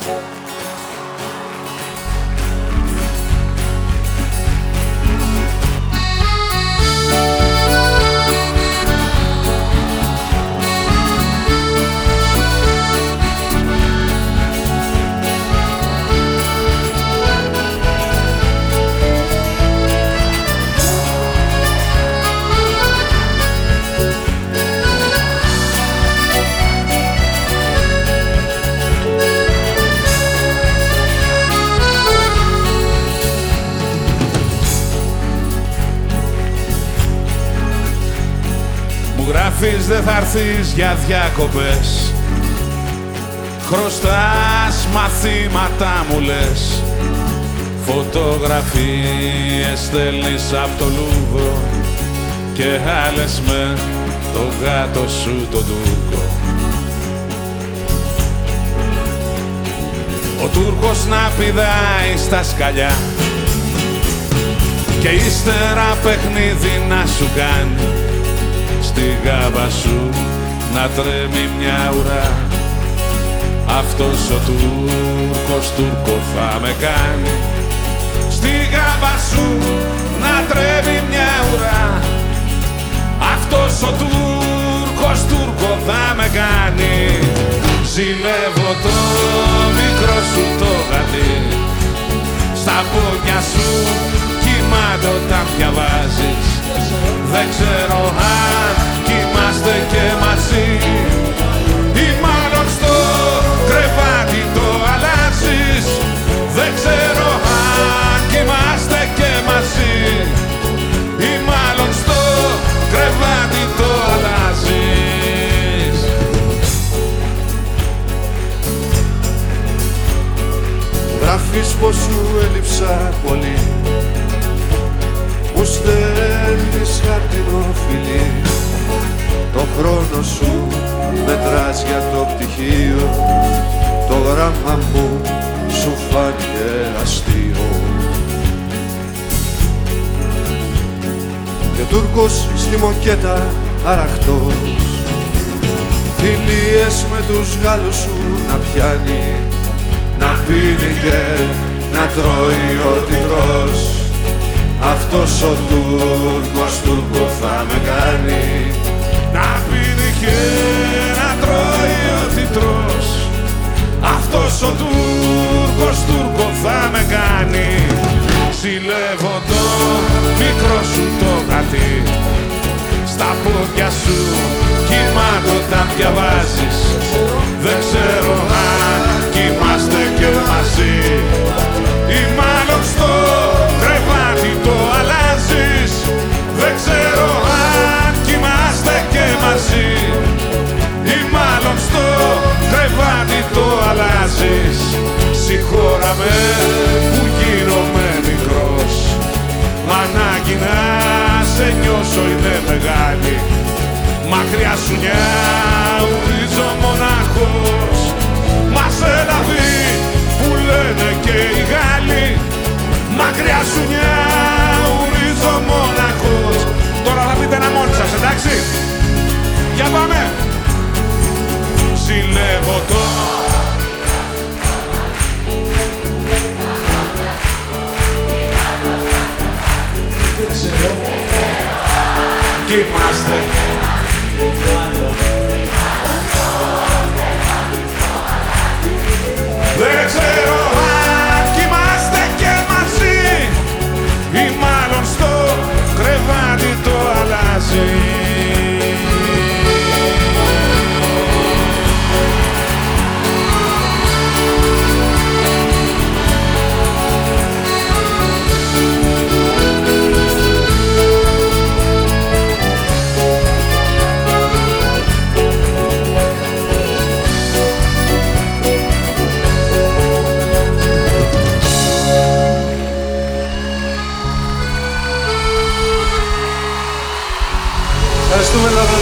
Γράφεις δεν θα έρθεις για διακοπές, χρωστάς μαθήματα μου λες, φωτογραφίες στέλνεις απ' το Λούβρο και άλλες με τον γάτο σου τον Τούρκο. Ο Τούρκος να πηδάει στα σκαλιά και ύστερα παιχνίδι να σου κάνει, στη γάμπα σου να τρέμει μια ουρά. Αυτός ο Τούρκος Τούρκο θα με κάνει, στη γάμπα σου να τρέμει μια ουρά. Αυτός ο Τούρκος Τούρκο θα με κάνει. Ζηλεύω το μικρό σου το γατί, στα πόδια σου κοιμάται όταν διαβάζεις. Δεν ξέρω αν κοιμάστε και μαζί ή μάλλον στο κρεβάτι το αλλάζεις. Δεν ξέρω αν κοιμάστε και μαζί ή μάλλον στο κρεβάτι το αλλάζεις. Γράφεις πως σου έλειψα πολύ, μου στέλνεις χαρτινό φιλί, το χρόνο σου μετράς για το πτυχίο, το γράμμα μου σου φάνηκε αστείο. Και Τούρκος στη μοκέτα αραχτός, φιλίες με τους Γάλλους σου να πιάνει, να πίνει και να τρώει ό,τι τρως. Αυτός ο Τούρκος Τούρκο θα με κάνει, να πίνει και να τρώει ό,τι τρως. Αυτός ο Τούρκος Τούρκο θα με κάνει. Ζηλεύω το μικρό σου το γατί, στα πόδια σου κοιμάται όταν διαβάζεις. Δεν ξέρω αν κοιμάστε και μαζί ή μάλλον στο κρεβάτι το αλλάζεις. Δεν ξέρω αν κοιμάστε και μαζί ή μάλλον στο κρεβάτι το αλλάζεις. Συγχώρα με που γίνομαι μικρός, μ' ανάγκη να σε νιώσω είναι μεγάλη. Μακριά σου νιάουριζω μονάχος, μα σε λαβή που λένε και οι Γάλλοι. Μακριά σου νιάουριζω μονάχος. Τώρα θα πείτε ένα μόνοι σας, εντάξει. Για πάμε. Ζηλεύω το κοιμάστε. Δεν ξέρω αν κοιμάστε και μαζί ή μάλλον στο κρεβάτι το αλλάζει. Ευχαριστούμε, Λάβα.